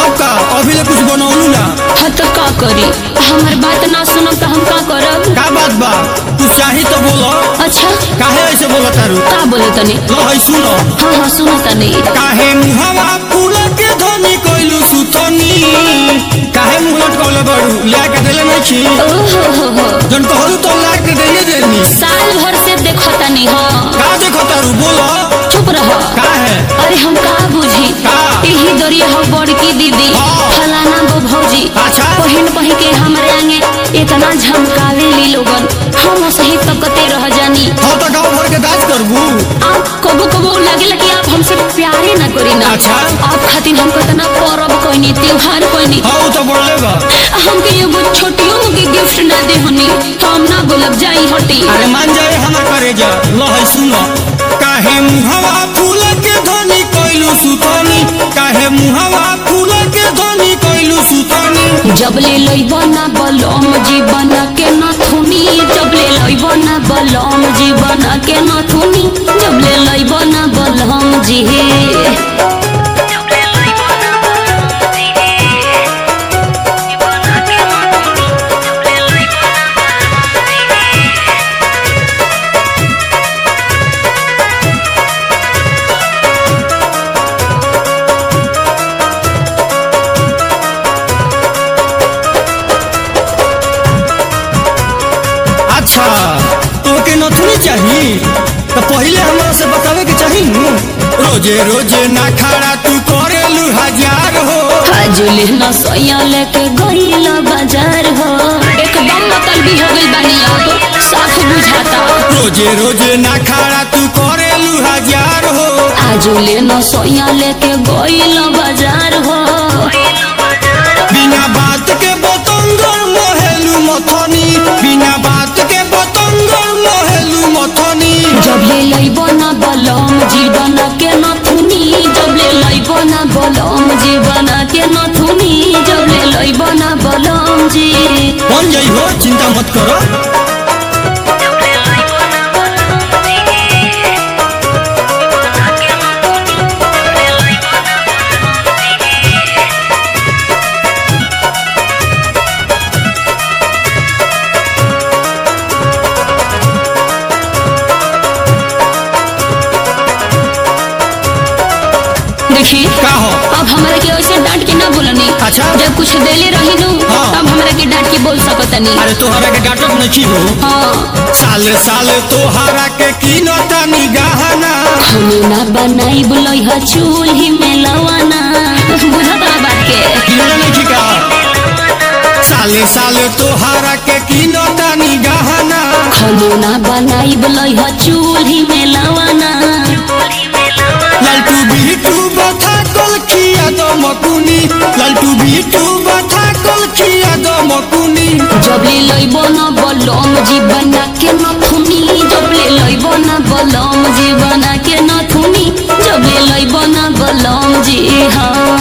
तब का अभी ले कुछ बनौलू ना। हाँ तो का करी, हमार बात ना सुनब तो हम का करब। का बात बा, तू चाही तो बोलो। अच्छा काहे ऐसे बोला तारू? का बोले तनी? लो है सुनो। हाँ हाँ सुनो तनी। काहे मुहवा फूल के धनी कोइलू सुतनी, काहे मुंह लटकौले बड़ू, ला के देले नहीं छी। ओहो जन कहलू तो ला के देले देनी। साल भर से देखो तनी। हाँ का देखो तारू बोलो। चुप रहो। काहे? अरे हम का बुझी, का? यही दरिया हो बड़की दीदी फलाना वो भौजी अच्छा। पहिन के हमारे आगे इतना झमकावे ली लोगन, हम सही तकते रह जानी। हाँ तो गाँव भर के दाज करबू। आप कबो कबो लगे कि आप हमसे प्यारे न करी ना। अच्छा। आप खातिर हम कितना पर्व कोई नहीं, त्योहार कोई नहीं। हाँ तो बोले बा। हमके एगो छोटियों के गिफ्ट ना दे हनी, हम ना बोलब जाई हटी। अरे मान जाए हमार करे जा। लो है सुनो। काहे मुहवा फूल के धनी कोइलू सुतनी, काहे मुहवा फूल के धनी कोइलू सुतनी। जबले लइबो ना बलम जीवन के न थुनी, जबले लइबो ना बलम जीवन के न थुनी, जबले लइबो ना बलम जी। अच्छा तो के नथुनी चाहिए तो पहले हमरा से बतावे के चाहिए नु। रोजे रोजे ना खड़ा तू करेलू हजार हो। हजुले न सैया लेके गइल बाजार हो, एकदम मतलबी हो गइल बानी अब साफ बुझाता। रोजे रोजे ना खड़ा तू करेलू हजार हो। आजुले न सैया लेके गइल बाजार हो, बिना बात के बतंगर मोहेलू मथनी, बिना बात के बतंगर मोहेलू मथनी। जबले लइबो ना बलम जीवन के न थुनी, जबले लइबो ना बलम जीवन के न थुनी, जबले लइबो ना बलम जी। बन जाई हो, चिंता मत करो। देखी का हो? अब हमरा के ऐसे डांट के ना बोलनी। अच्छा। जब कुछ देले रही नु हाँ। तब हमरा के डांट के बोल सकतनी। अरे तोहरा के डांटत नहीं हो। हाँ साले साले तोहरा के कीनता निगाहना। खाने ना बनाई बुलई ह चूल्ही में लवाना, बुझता बात के। किनले नहीं का? साले साले तोहरा के कीनता निगाहना। खाने ना बनाई बुलई ह चूल्ही में लवाना। लालटू बिटू बथा कल खिया दो मकुनी, लालटू बिटू बथा कल खिया दो मकुनी। जबले लइबो ना बलम जीवन के न थुनी, जबले लइबो ना बलम जीवन के न थुनी, जबले लइबो ना बलम जी। हाँ